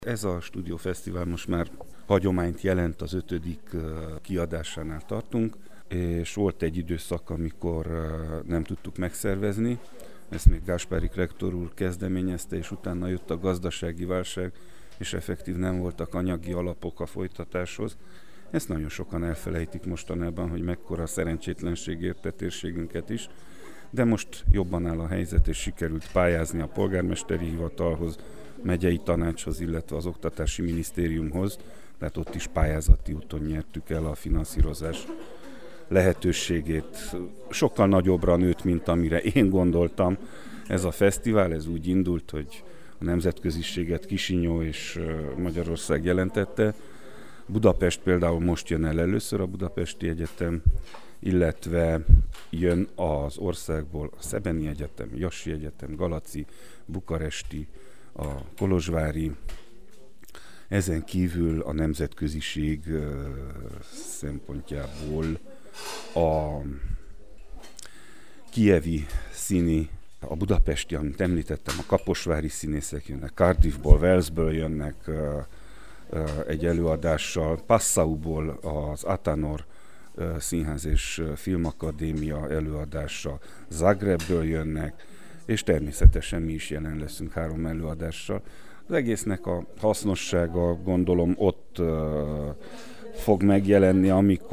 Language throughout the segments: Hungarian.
Ez a stúdiófesztivál most már hagyományt jelent, az 5. kiadásánál tartunk, és volt egy időszak, amikor nem tudtuk megszervezni. Ezt még Gáspárik rektor úr kezdeményezte, és utána jött a gazdasági válság, és effektív nem voltak anyagi alapok a folytatáshoz. Ezt nagyon sokan elfelejtik mostanában, hogy mekkora szerencsétlenség érte térségünket is, de most jobban áll a helyzet, és sikerült pályázni a polgármesteri hivatalhoz, megyei tanácshoz, illetve az oktatási minisztériumhoz, tehát ott is pályázati úton nyertük el a finanszírozás lehetőségét. Sokkal nagyobbra nőtt, mint amire én gondoltam. Ez a fesztivál, ez úgy indult, hogy a nemzetköziséget Kisinyó és Magyarország jelentette. Budapest például most jön el először, a Budapesti Egyetem, illetve jön az országból a Szebeni Egyetem, Jassi Egyetem, Galaci, Bukaresti, a kolozsvári, ezen kívül a nemzetköziség szempontjából a kijevi színi, a budapesti, amit említettem, a kaposvári színészek jönnek, Cardiffból, Walesből jönnek egy előadással, Passauból az Atanor Színház és Filmakadémia előadása, Zagrebből jönnek, és természetesen mi is jelen leszünk 3 előadással. Az egésznek a hasznossága, gondolom, ott fog megjelenni,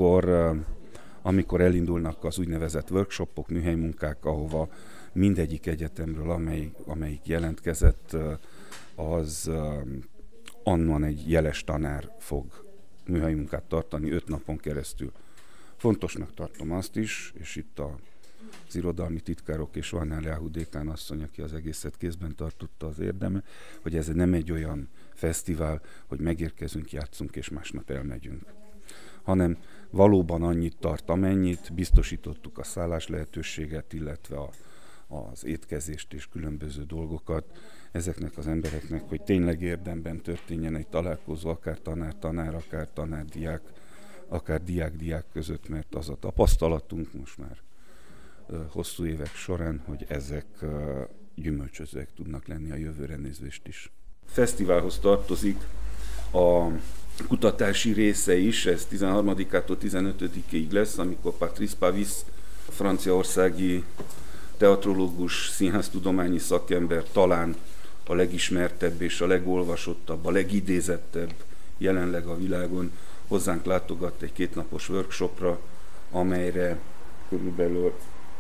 amikor elindulnak az úgynevezett workshopok, műhelymunkák, ahova mindegyik egyetemről, amelyik jelentkezett, az onnan egy jeles tanár fog műhelymunkát tartani 5 napon keresztül. Fontosnak tartom azt is, és itt az irodalmi titkárok és Van Eliáhu dékán asszony, aki az egészet kézben tartotta, az érdeme, hogy ez nem egy olyan fesztivál, hogy megérkezünk, játszunk és másnap elmegyünk, hanem valóban annyit tart, amennyit, biztosítottuk a szállás lehetőséget, illetve az étkezést és különböző dolgokat ezeknek az embereknek, hogy tényleg érdemben történjen egy találkozó, akár tanár-tanár, akár tanár-diák, akár diák-diák között, mert az a tapasztalatunk most már hosszú évek során, hogy ezek gyümölcsözőek tudnak lenni a jövőre nézvést is. A fesztiválhoz tartozik a kutatási része is, ez 13-ától 15-ig lesz, amikor Patrice Pavis, franciaországi teatrológus, színháztudományi szakember, talán a legismertebb és a legolvasottabb, a legidézettebb jelenleg a világon, hozzánk látogat egy 2 napos workshopra, amelyre körülbelül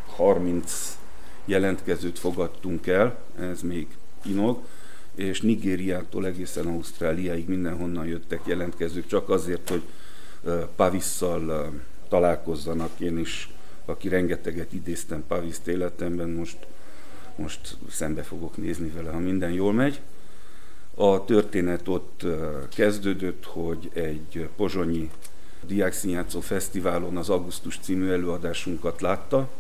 30 jelentkezőt fogadtunk el, ez még inog, és Nigériától egészen Ausztráliáig mindenhonnan jöttek jelentkezők, csak azért, hogy Pavisszal találkozzanak. Én is, aki rengeteget idéztem Paviszt életemben, most szembe fogok nézni vele, ha minden jól megy. A történet ott kezdődött, hogy egy pozsonyi diákszínjátszó fesztiválon az Augusztus című előadásunkat látta,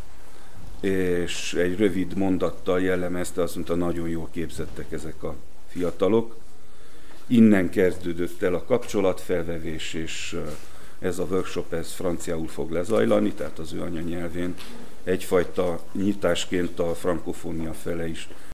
és egy rövid mondattal jellemezte, azt mondta, nagyon jól képzettek ezek a fiatalok. Innen kezdődött el a kapcsolatfelvevés, és ez a workshop, ez franciául fog lezajlani, tehát az ő anyanyelvén, egyfajta nyitásként a frankofónia fele is